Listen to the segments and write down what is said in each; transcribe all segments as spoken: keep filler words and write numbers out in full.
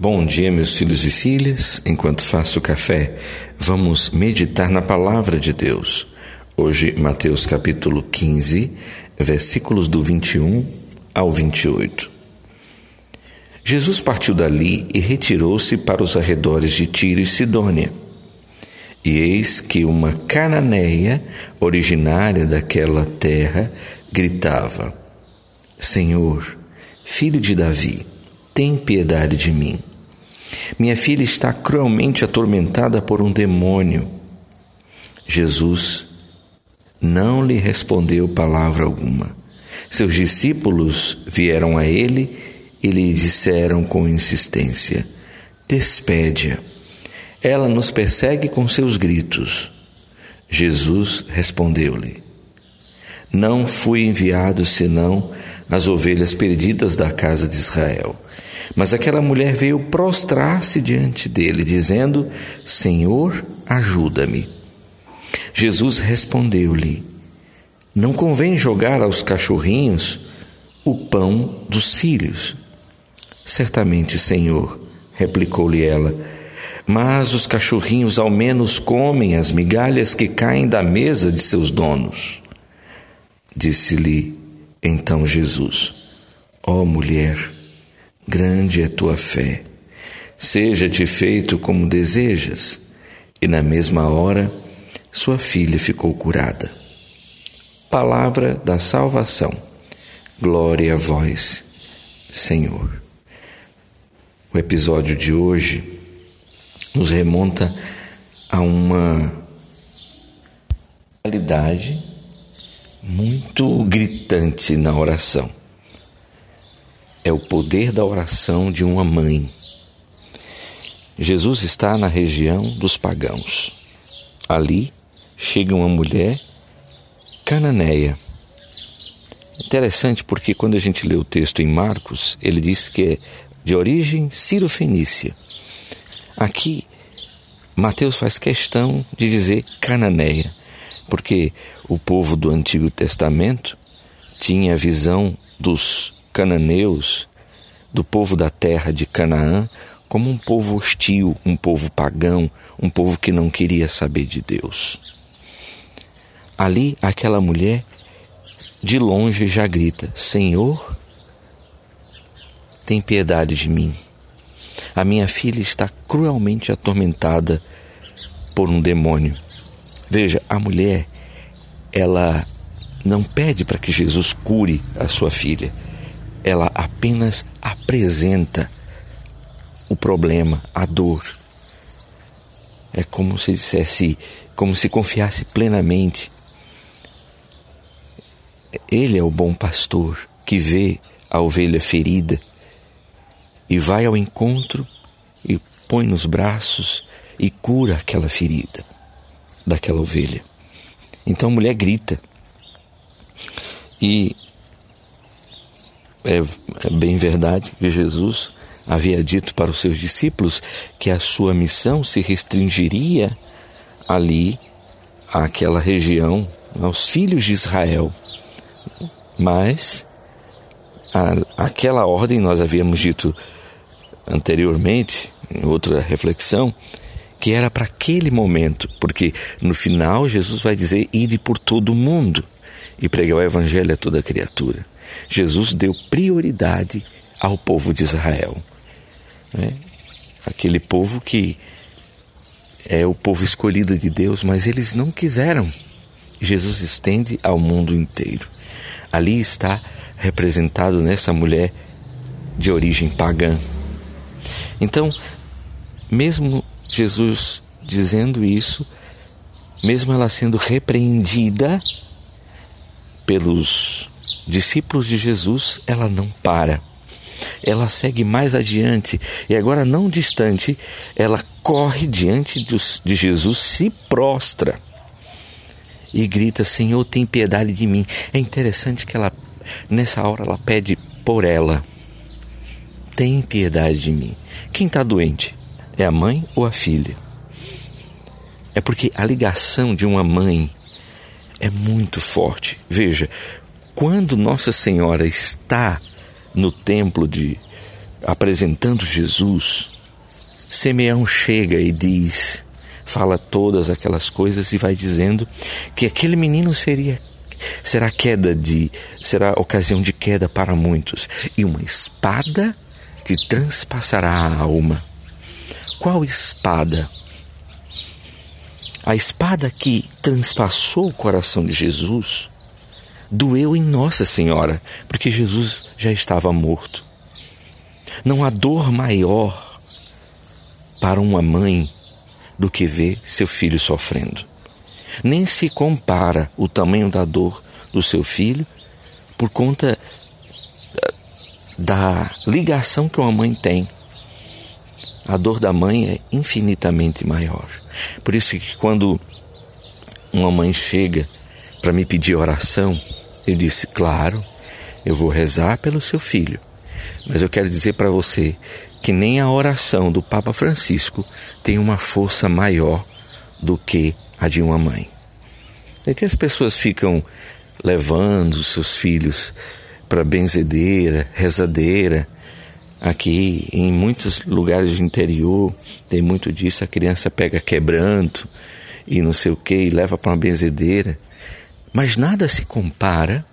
Bom dia, meus filhos e filhas. Enquanto faço o café, vamos meditar na palavra de Deus. Hoje, Mateus capítulo quinze, versículos do vinte e um ao vinte e oito. Jesus partiu dali e retirou-se para os arredores de Tiro e Sidônia. E eis que uma cananeia, originária daquela terra, gritava: Senhor, filho de Davi, tem piedade de mim. Minha filha está cruelmente atormentada por um demônio. Jesus não lhe respondeu palavra alguma. Seus discípulos vieram a ele e lhe disseram com insistência: Despede-a. Ela nos persegue com seus gritos. Jesus respondeu-lhe: Não fui enviado senão as ovelhas perdidas da casa de Israel. Mas aquela mulher veio prostrar-se diante dele, dizendo: Senhor, ajuda-me. Jesus respondeu-lhe: Não convém jogar aos cachorrinhos o pão dos filhos. Certamente, Senhor, replicou-lhe ela, mas os cachorrinhos ao menos comem as migalhas que caem da mesa de seus donos. Disse-lhe então Jesus: Ó mulher, grande é tua fé, seja-te feito como desejas. E na mesma hora, sua filha ficou curada. Palavra da salvação. Glória a vós, Senhor. O episódio de hoje nos remonta a uma realidade muito gritante na oração. É o poder da oração de uma mãe. Jesus está na região dos pagãos. Ali chega uma mulher cananeia. Interessante porque quando a gente lê o texto em Marcos, ele diz que é de origem sírio-fenícia. Aqui, Mateus faz questão de dizer cananeia, porque o povo do Antigo Testamento tinha a visão dos cananeus, do povo da terra de Canaã, como um povo hostil, um povo pagão, um povo que não queria saber de Deus. Ali, aquela mulher, de longe, já grita: Senhor, tem piedade de mim. A minha filha está cruelmente atormentada por um demônio. Veja, a mulher, ela não pede para que Jesus cure a sua filha. Ela apenas apresenta o problema, a dor. É como se dissesse, como se confiasse plenamente. Ele é o bom pastor que vê a ovelha ferida e vai ao encontro e põe nos braços e cura aquela ferida daquela ovelha. Então a mulher grita. E é, é bem verdade que Jesus havia dito para os seus discípulos que a sua missão se restringiria ali àquela região, aos filhos de Israel. Mas a, aquela ordem, nós havíamos dito anteriormente, em outra reflexão, que era para aquele momento, porque no final Jesus vai dizer: ide por todo o mundo e pregar o evangelho a toda criatura. Jesus deu prioridade ao povo de Israel, né? Aquele povo que é o povo escolhido de Deus, mas eles não quiseram. Jesus estende ao mundo inteiro. Ali está representado nessa mulher de origem pagã. Então, mesmo Jesus dizendo isso, mesmo ela sendo repreendida pelos discípulos de Jesus, ela não para. Ela segue mais adiante e agora, não distante, ela corre diante de Jesus, se prostra e grita: Senhor, tem piedade de mim. É interessante que ela, nessa hora, ela pede por ela: tem piedade de mim. Quem está doente? É a mãe ou a filha? É porque a ligação de uma mãe é muito forte. Veja, quando Nossa Senhora está no templo de, apresentando Jesus, Simeão chega e diz, fala todas aquelas coisas e vai dizendo que aquele menino seria, será queda de, será ocasião de queda para muitos e uma espada que transpassará a alma. Qual espada? A espada que transpassou o coração de Jesus doeu em Nossa Senhora, porque Jesus já estava morto. Não há dor maior para uma mãe do que ver seu filho sofrendo. Nem se compara o tamanho da dor do seu filho por conta da ligação que uma mãe tem. A dor da mãe é infinitamente maior. Por isso que quando uma mãe chega para me pedir oração, eu disse, claro, eu vou rezar pelo seu filho. Mas eu quero dizer para você que nem a oração do Papa Francisco tem uma força maior do que a de uma mãe. É que as pessoas ficam levando seus filhos para benzedeira, rezadeira. Aqui em muitos lugares do interior tem muito disso, a criança pega quebranto e não sei o que e leva para uma benzedeira. Mas nada se compara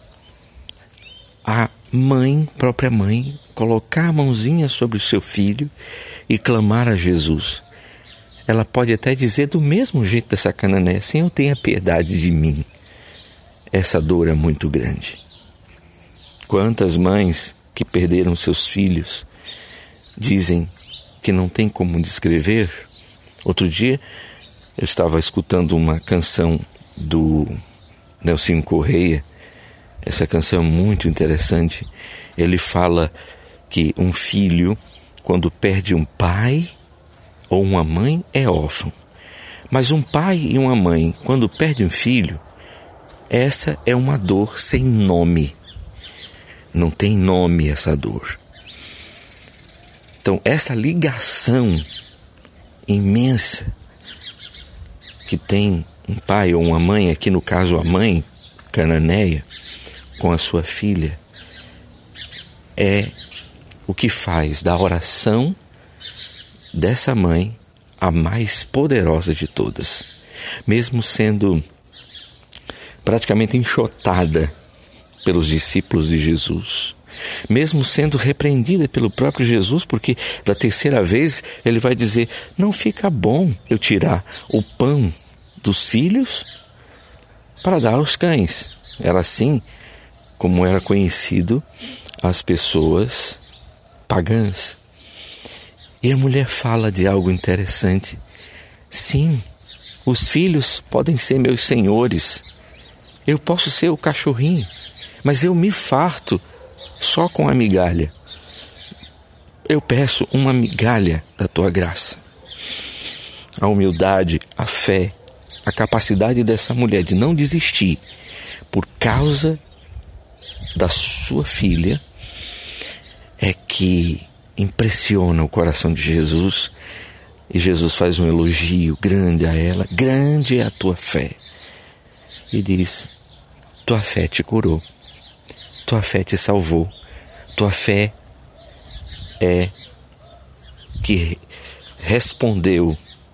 a mãe, própria mãe, colocar a mãozinha sobre o seu filho e clamar a Jesus. Ela pode até dizer do mesmo jeito dessa cananeia, Senhor, tenha piedade de mim. Essa dor é muito grande. Quantas mães que perderam seus filhos dizem que não tem como descrever? Outro dia eu estava escutando uma canção do Nelsinho Correia. Essa canção é muito interessante. Ele fala que um filho, quando perde um pai ou uma mãe, é órfão. Mas um pai e uma mãe, quando perdem um filho, essa é uma dor sem nome. Não tem nome essa dor. Então, essa ligação imensa que tem um pai ou uma mãe, aqui no caso a mãe cananeia, com a sua filha, é o que faz da oração dessa mãe a mais poderosa de todas. Mesmo sendo praticamente enxotada pelos discípulos de Jesus, mesmo sendo repreendida pelo próprio Jesus, porque da terceira vez ele vai dizer, não fica bom eu tirar o pão dos filhos para dar aos cães. Era assim como era conhecido as pessoas pagãs. E a mulher fala de algo interessante. Sim, os filhos podem ser meus senhores. Eu posso ser o cachorrinho, mas eu me farto só com a migalha. Eu peço uma migalha da tua graça. A humildade, a fé, a capacidade dessa mulher de não desistir por causa da sua filha é que impressiona o coração de Jesus. E Jesus faz um elogio grande a ela. Grande é a tua fé. E diz, tua fé te curou. Tua fé te salvou. Tua fé é que respondeu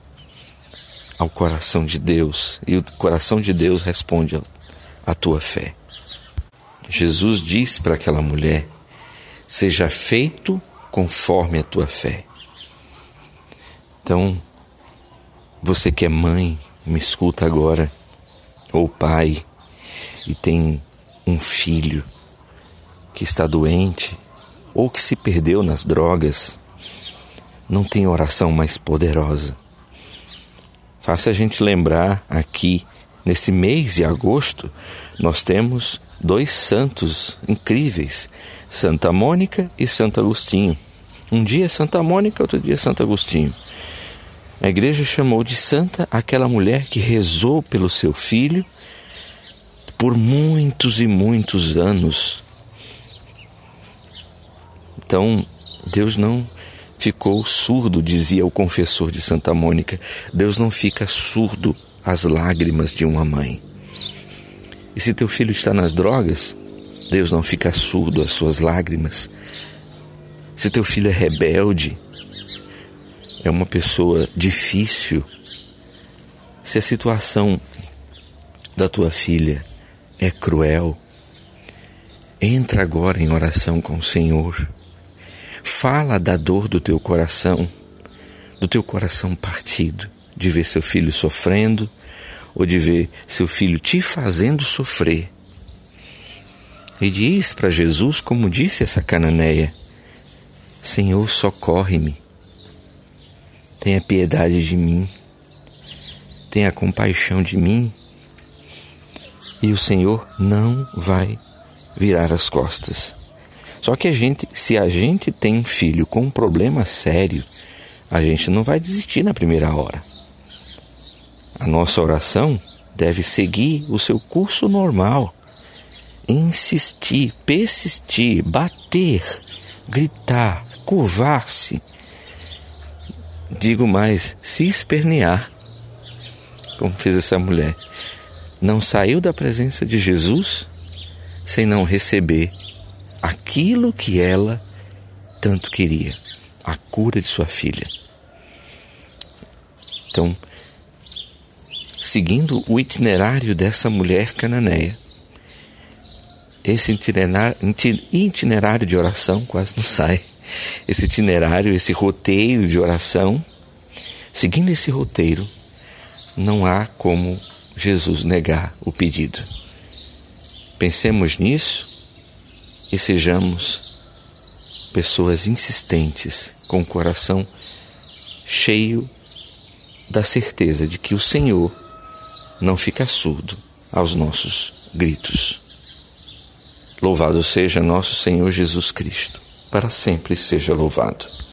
ao coração de Deus. E o coração de Deus responde à tua fé. Jesus diz para aquela mulher, seja feito conforme a tua fé. Então, você que é mãe, me escuta agora, ou pai, e tem um filho que está doente, ou que se perdeu nas drogas, não tem oração mais poderosa. Faça a gente lembrar aqui, nesse mês de agosto, nós temos dois santos incríveis, Santa Mônica e Santo Agostinho. Um dia Santa Mônica, outro dia Santo Agostinho. A igreja chamou de santa aquela mulher que rezou pelo seu filho por muitos e muitos anos. Então, Deus não ficou surdo, dizia o confessor de Santa Mônica. Deus não fica surdo às lágrimas de uma mãe. E se teu filho está nas drogas, Deus não fica surdo às suas lágrimas. Se teu filho é rebelde, é uma pessoa difícil, se a situação da tua filha é cruel, entra agora em oração com o Senhor. Fala da dor do teu coração, do teu coração partido, de ver seu filho sofrendo ou de ver seu filho te fazendo sofrer. E diz para Jesus, como disse essa cananeia: Senhor, socorre-me, tenha piedade de mim, tenha compaixão de mim. E o Senhor não vai virar as costas. Só que a gente, se a gente tem um filho com um problema sério, a gente não vai desistir na primeira hora. A nossa oração deve seguir o seu curso normal. Insistir, persistir, bater, gritar, curvar-se. Digo mais, se espernear, como fez essa mulher. Não saiu da presença de Jesus sem não receber aquilo que ela tanto queria, a cura de sua filha. Então, seguindo o itinerário dessa mulher cananeia, esse itinerário, itinerário de oração quase não sai, esse itinerário, esse roteiro de oração, seguindo esse roteiro, não há como Jesus negar o pedido. Pensemos nisso e sejamos pessoas insistentes, com o coração cheio da certeza de que o Senhor não fica surdo aos nossos gritos. Louvado seja nosso Senhor Jesus Cristo, para sempre seja louvado.